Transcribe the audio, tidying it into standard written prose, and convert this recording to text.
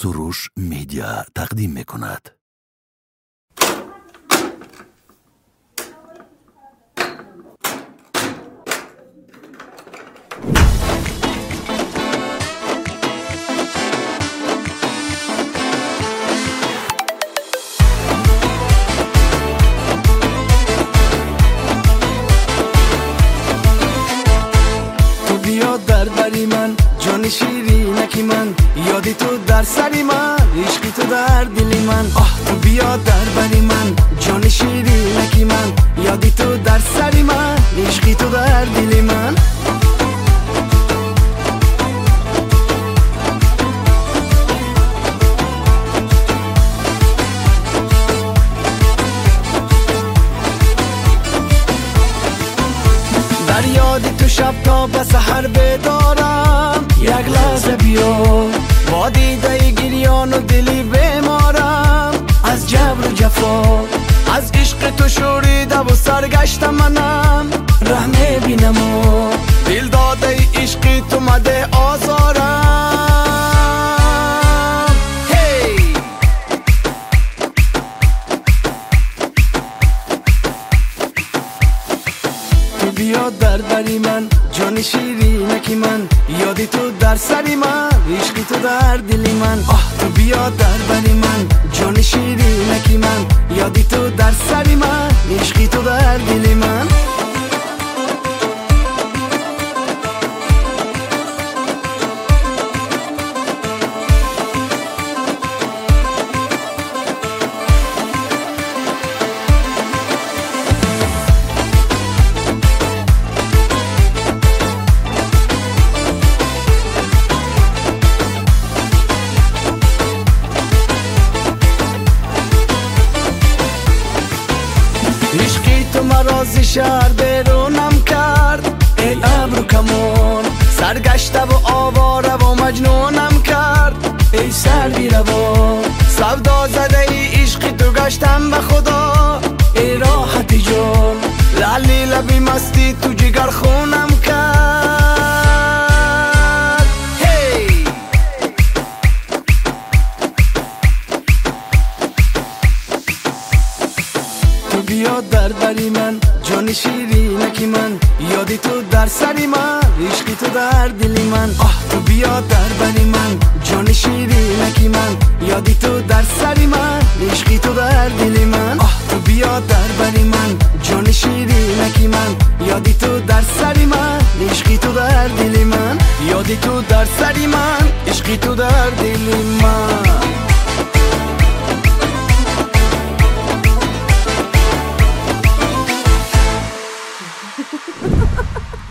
سروش میدیا تقدیم میکند. بیا در بری من جان شیرینکی من، یادی تو در سری من، عشقی تو در دلی من. تو بیا در بری من جان شیرینکی من، یادی تو در سری من، عشقی تو در دلی من. در یادی تو شب تا به سحر بدارم، یک لحظه بیا با دیده گریان و دلی بمارم. از جبر و جفا از عشق تو شوریده و سرگشتم منم، رحمه بینم و دل داده عشقی تو مده آزارم. هی تو بیا در بری من جان شیرینکی من، یادی تو در سری من، عشقی تو در دلی من. تو بیا در بری من جان شیرینکی من، یادی تو در سری من، عشقی تو در دلی من. عشقی تو مرا ز شهر بیرونم کرد، ای ابرو کمون سرگشته و آواره و مجنونم کرد. ای سروی روا سودا زده ای عشقی تو گشتم به خدا، ای راحتی جون لالی لبی مستی تو جگر خونم کرد. هی تو بیا در بری من جان شیرینکی من، یادی تو در سری من، عشقی تو در دلی من. تو بیا در بری من جان شیرینکی من، یادی تو در سری من، عشقی تو در دلی من. تو بیا در بری من جان شیرینکی من، یادی تو در سری من، عشقی تو در دلی من. یادی تو در سری من، عشقی تو در دلی من.